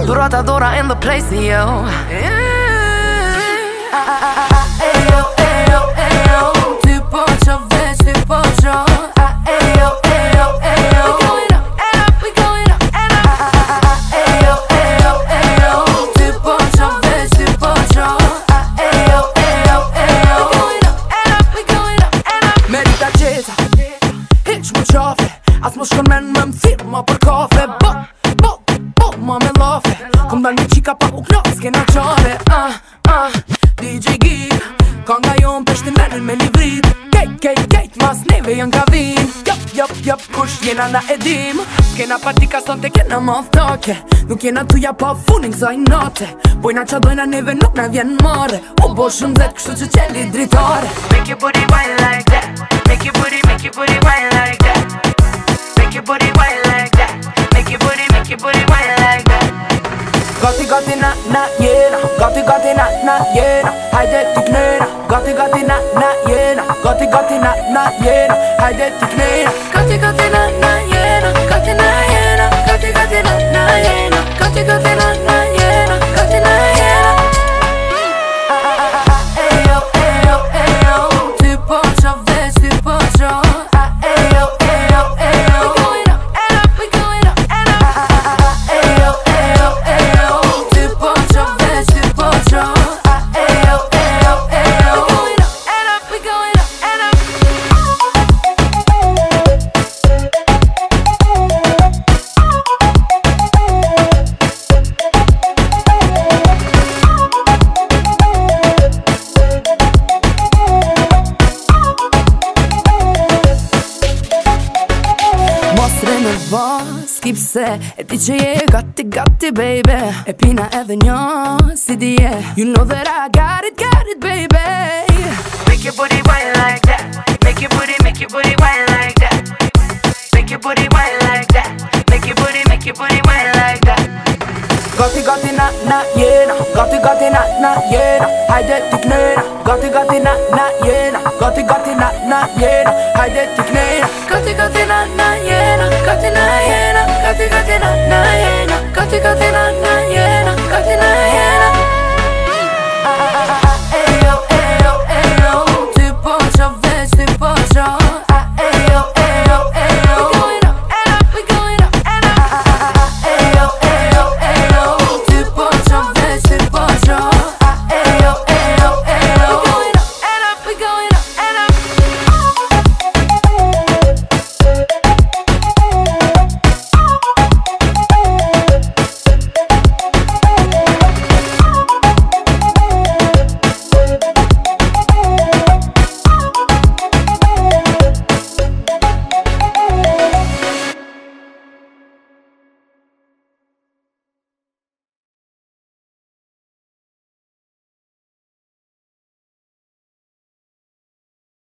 Brotadora in the place, yo. Ayo, ayo, ayo. Ty po qo veç, ty po qo. Ayo, ayo, ayo. We going up and up, we going up and up. Ayo, ayo, ayo. Ty po qo veç, ty po qo. Ayo, ayo, ayo. We going up and up, we going up and up. Merita qeta, hiq mu qafe. As mu shkon men më m'thirë ma për kafe. Ma me lafe Kom dal me qika pa u knas s'kena qare DJ Gig Kanga jon peshti merrin me livrit Kejt mas neve jan ka vin Jop, kush jena na edim Kena partika sonte kena maftake Nuk jena tuja pa funin kësaj nate Pojna qa dojna neve nuk na vjen mare U bo shumë zet kështu që qeli dritare Make your booty wine like that. Make your booty wine like that. Make your booty wine like that. Make your booty wine like that. Gati na jena Gati na jena Hajde t'i knena Gati na jena Gati na jena Hajde t'i knena Gati na jena Gati na jena Gati na jena Gati na jena Gati na jena Ayo, ayo, ayo. Ty po qo veç, ty po qo. Ayo, ayo, ayo. We going up and up, we going up and up. Ayo, ayo, ayo. Ty po qo veç, ty po qo. Ayo, ayo, ayo. We going up and up, we going up and up. Mos renervos, ki pse E ti që je gati, baby E pina edhe njo, si dje You know that I got it, baby Make your booty wine like that. Make your booty wine like that. Make your booty wine like that. Make your booty wine like that. Gati na jena Gati na jena Hajde t'i knena Gati na jena Gati na jena Hajde t'i knena Gati na jena Gati na jena Gati na jena Gati na jena Gati na jena